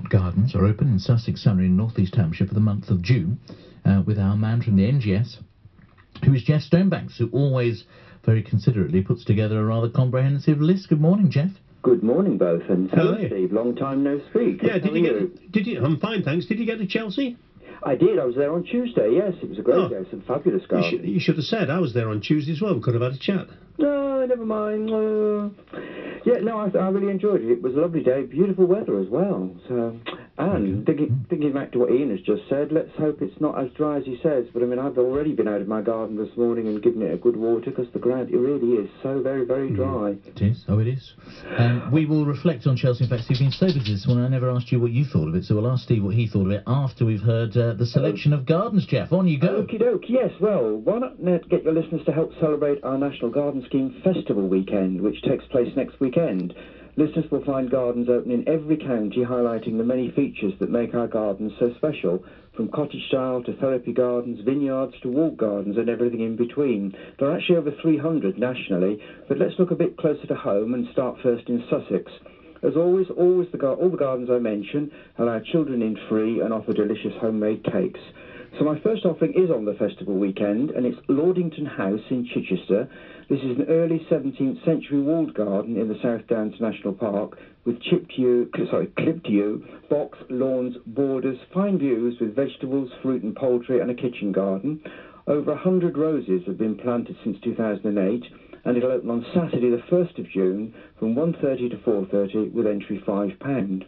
Gardens are open in Sussex, Surrey and North East Hampshire for the month of June, with our man from the NGS, who is Jeff Stonebanks, who always very considerately puts together a rather comprehensive list. Good morning, Jeff. Good morning, both, and hello, Steve. Long time no speak. Yeah, did you? I'm fine, thanks. Did you get to Chelsea? I did. I was there on Tuesday. Yes, it was a great day. Some fabulous gardens. You should have said I was there on Tuesday as well. We could have had a chat. No, never mind. Yeah, no, I really enjoyed it. It was a lovely day, beautiful weather as well. So, and thinking back to what Ian has just said, let's hope it's not as dry as he says. But I mean, I've already been out of my garden this morning and given it a good water because the ground, it really is so very, very dry. It is. Oh, it is. We will reflect on Chelsea. In fact, Steve, you've been so busy this morning, I never asked you what you thought of it. So we'll ask Steve what he thought of it after we've heard the selection of gardens. Jeff, on you go. Okie doke. Yes. Well, why not get your listeners to help celebrate our National Garden Scheme Festival Weekend, which takes place next weekend. Listeners will find gardens open in every county, highlighting the many features that make our gardens so special, from cottage style to therapy gardens, vineyards to walled gardens and everything in between. There are actually over 300 nationally, but let's look a bit closer to home and start first in Sussex. As always, all the gardens I mention allow children in free and offer delicious homemade cakes. So my first offering is on the festival weekend, and it's Lordington House in Chichester. This is an early 17th century walled garden in the South Downs National Park with clipped yew, box, lawns, borders, fine views with vegetables, fruit and poultry and a kitchen garden. Over 100 roses have been planted since 2008, and it'll open on Saturday the 1st of June from 1:30 to 4:30 with entry £5.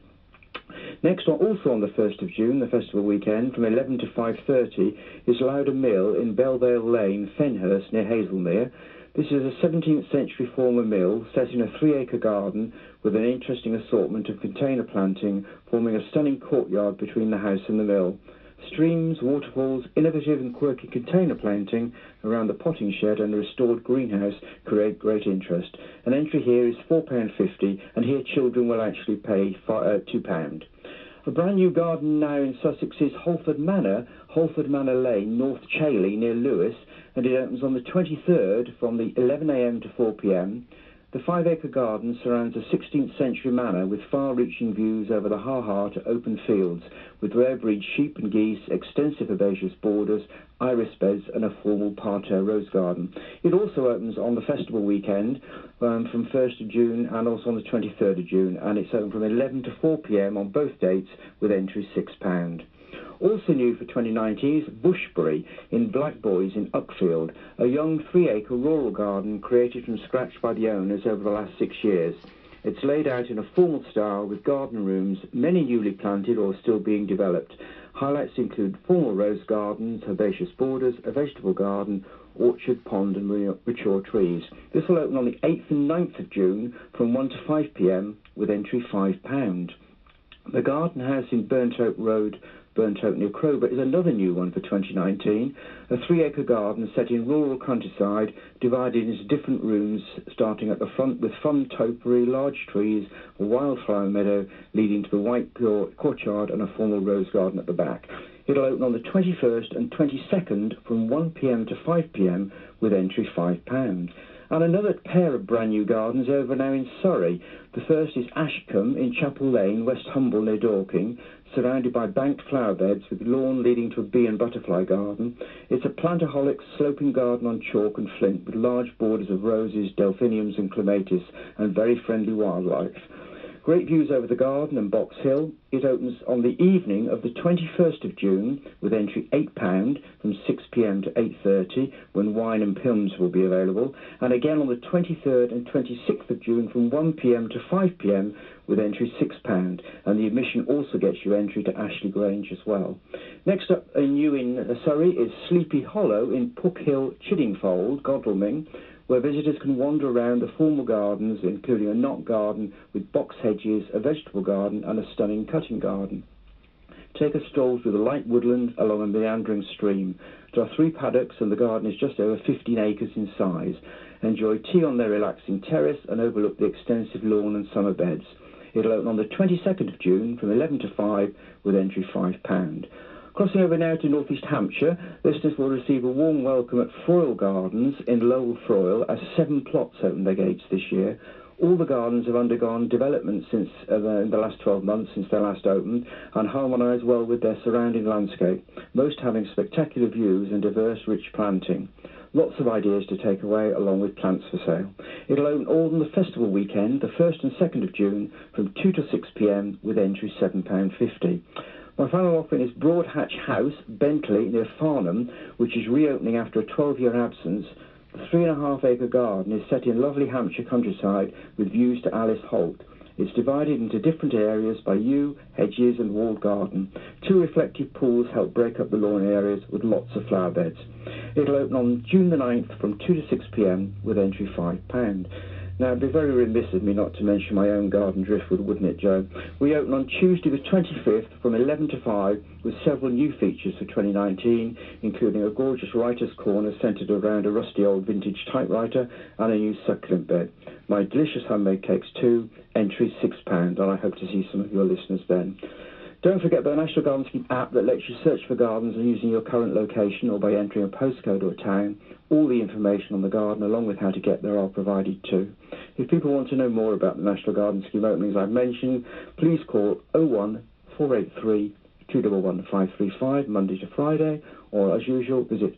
Next, also on the 1st of June, the festival weekend, from 11 to 5:30, is Lauder Mill in Belvale Lane, Fenhurst, near Hazelmere. This is a 17th century former mill set in a 3-acre garden with an interesting assortment of container planting, forming a stunning courtyard between the house and the mill. Streams, waterfalls, innovative and quirky container planting around the potting shed and the restored greenhouse create great interest. An entry here is £4.50, and here children will actually pay £2. A brand new garden now in Sussex is Holford Manor Lane, North Chailey, near Lewes, and it opens on the 23rd from the 11 a.m. to 4 p.m. The 5-acre garden surrounds a 16th century manor with far-reaching views over the ha-ha to open fields, with rare-breed sheep and geese, extensive herbaceous borders, iris beds and a formal parterre rose garden. It also opens on the festival weekend from 1st of June and also on the 23rd of June, and it's open from 11 to 4 p.m. on both dates with entry £6. Also new for 2019 is Bushbury in Blackboys in Uckfield, a young 3-acre rural garden created from scratch by the owners over the last 6 years. It's laid out in a formal style with garden rooms, many newly planted or still being developed. Highlights include formal rose gardens, herbaceous borders, a vegetable garden, orchard, pond and mature trees. This will open on the 8th and 9th of June from 1 to 5 p.m. with entry £5. The Garden House in Burnt Oak Road, Burnt Oak near Crowborough, is another new one for 2019. A 3-acre garden set in rural countryside, divided into different rooms, starting at the front with fun topiary, large trees, a wildflower meadow leading to the white courtyard and a formal rose garden at the back. It'll open on the 21st and 22nd from 1 p.m. to 5 p.m. with entry £5. And another pair of brand new gardens over now in Surrey. The first is Ashcombe in Chapel Lane, West Humble near Dorking, surrounded by banked flower beds with lawn leading to a bee and butterfly garden. It's a plantaholic sloping garden on chalk and flint with large borders of roses, delphiniums and clematis and very friendly wildlife. Great views over the garden and Box Hill. It opens on the evening of the 21st of June with entry £8 from 6 p.m. to 8:30 when wine and plums will be available, and again on the 23rd and 26th of June from 1 p.m. to 5 p.m. with entry £6, and the admission also gets you entry to Ashley Grange as well. Next up, new in Surrey is Sleepy Hollow in Puck Hill, Chiddingfold, Godalming, where visitors can wander around the formal gardens, including a knot garden with box hedges, a vegetable garden and a stunning cutting garden. Take a stroll through the light woodland along a meandering stream. There are 3 paddocks and the garden is just over 15 acres in size. Enjoy tea on their relaxing terrace and overlook the extensive lawn and summer beds. It'll open on the 22nd of June from 11 to 5 with entry £5. Crossing over now to North East Hampshire, listeners will receive a warm welcome at Froyle Gardens in Lowell Froyle as 7 plots open their gates this year. All the gardens have undergone development since in the last 12 months since they last opened and harmonise well with their surrounding landscape, most having spectacular views and diverse, rich planting. Lots of ideas to take away, along with plants for sale. It'll open all on the festival weekend, the 1st and 2nd of June, from 2 to 6 p.m, with entry £7.50. My final offering is Broadhatch House, Bentley, near Farnham, which is reopening after a 12-year absence. The 3.5-acre garden is set in lovely Hampshire countryside with views to Alice Holt. It's divided into different areas by yew, hedges and walled garden. 2 reflective pools help break up the lawn areas with lots of flower beds. It'll open on June the 9th from 2 to 6 p.m, with entry £5. Now, it'd be very remiss of me not to mention my own garden, Driftwood, wouldn't it, Joe? We open on Tuesday the 25th from 11 to 5 with several new features for 2019, including a gorgeous writer's corner centred around a rusty old vintage typewriter and a new succulent bed. My delicious homemade cakes too, entry £6, and I hope to see some of your listeners then. Don't forget the National Garden Scheme app that lets you search for gardens using your current location or by entering a postcode or a town. All the information on the garden, along with how to get there, are provided too. If people want to know more about the National Garden Scheme openings I've mentioned, please call 01 483 211 535 Monday to Friday, or as usual, visit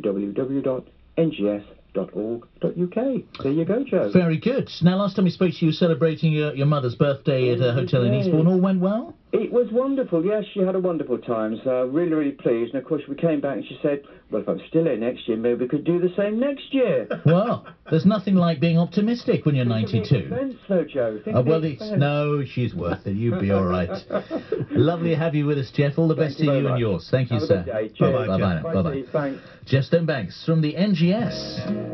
www.ngs.org.uk. There you go, Joe. Very good. Now, last time we spoke to you, celebrating your mother's birthday at a hotel in Eastbourne. All went well? It was wonderful, yes, she had a wonderful time, so really, really pleased. And of course we came back and she said, well, if I'm still here next year, maybe we could do the same next year. Well, there's nothing like being optimistic when you're 92. Expense, though, Joe. No, she's worth it. You'd be all right. Lovely to have you with us, Jeff. All the best to you and yours. Thank you, sir. Bye-bye. Bye-bye. Bye, Steve. Thanks. Jeff Stonebanks from the NGS.